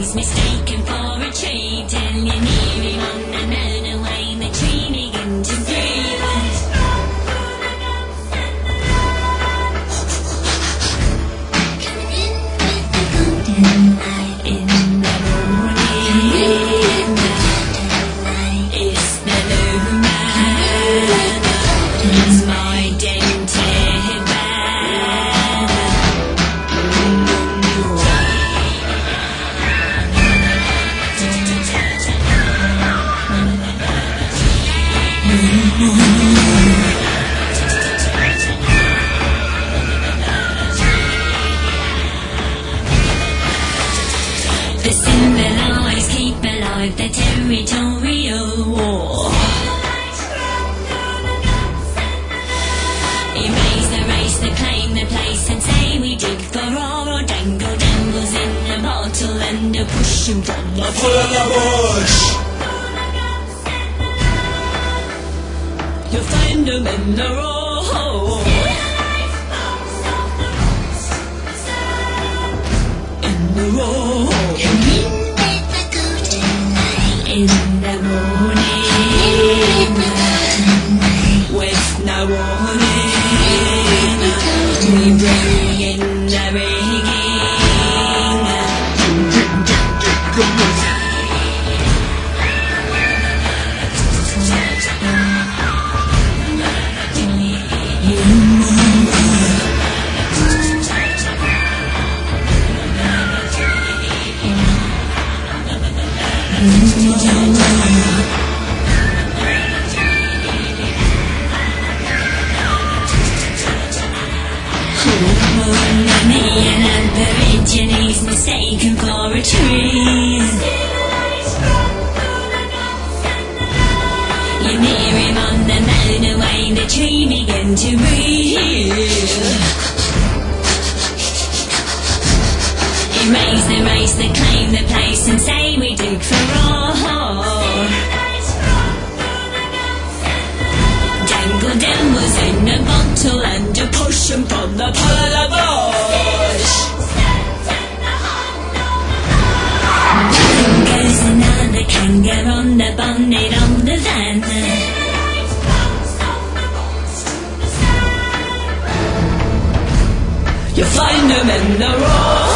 is mistaken for a tree till you're near him on the motorway. The tree begins to breathe. The symbolize keep alive the territorial war. Erase the race, the claim the place, and say we dig for or dangle dangles in the bottle and push 'em from the bush. You'll find 'em in the road. In the road. In the morning, with no warning, we bring in the rigging. And Aborigines mistaken for a tree. You near him on the motorway, the tree began to breathe. Erase the race, the claim the place, and say we dig for all. Dangle dangles in a bottle and you push 'em from the polar bush. Down goes another kangaroo on the bonnet of the van. You'll find 'em in the road.